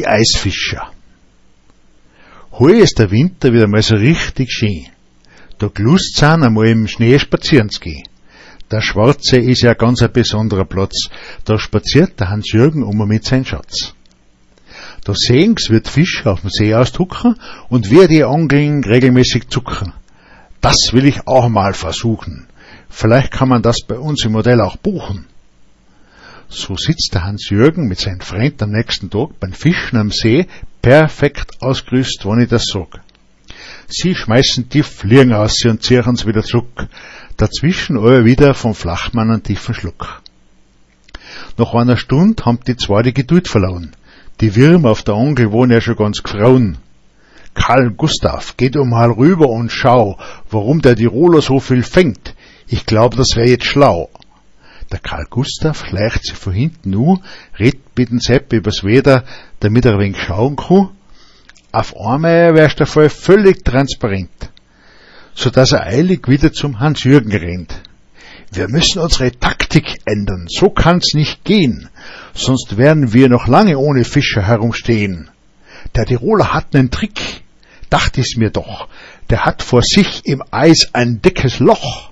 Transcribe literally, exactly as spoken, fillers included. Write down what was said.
Die Eisfischer. Heuer ist der Winter wieder mal so richtig schön. Da gelust sind, einmal im Schnee spazieren zu gehen. Der Schwarze ist ja ganz ein besonderer Platz. Da spaziert der Hans-Jürgen um mit seinem Schatz. Da sehen's, wird Fisch auf dem See ausdrucken und wir die Angeln regelmäßig zucken. Das will ich auch mal versuchen. Vielleicht kann man das bei uns im Modell auch buchen. So sitzt der Hans-Jürgen mit seinem Freund am nächsten Tag beim Fischen am See, perfekt ausgerüstet, wenn ich das sag. Sie schmeißen die Fliegen aus und ziehen's wieder zurück. Dazwischen aber wieder vom Flachmann einen tiefen Schluck. Nach einer Stunde haben die zwei die Geduld verloren. Die Würmer auf der Angel waren ja schon ganz gefroren. Karl Gustav, geh du mal rüber und schau, warum der Tiroler so viel fängt. Ich glaub, das wär jetzt schlau. Der Karl Gustav schleicht sich von hinten nur, redet mit dem Sepp übers Wetter, damit er ein wenig schauen kann. Auf einmal wär's der Fall völlig transparent, so dass er eilig wieder zum Hans-Jürgen rennt. Wir müssen unsere Taktik ändern, so kann's nicht gehen, sonst werden wir noch lange ohne Fischer herumstehen. Der Tiroler hat nen Trick, dacht ich's mir doch, der hat vor sich im Eis ein dickes Loch.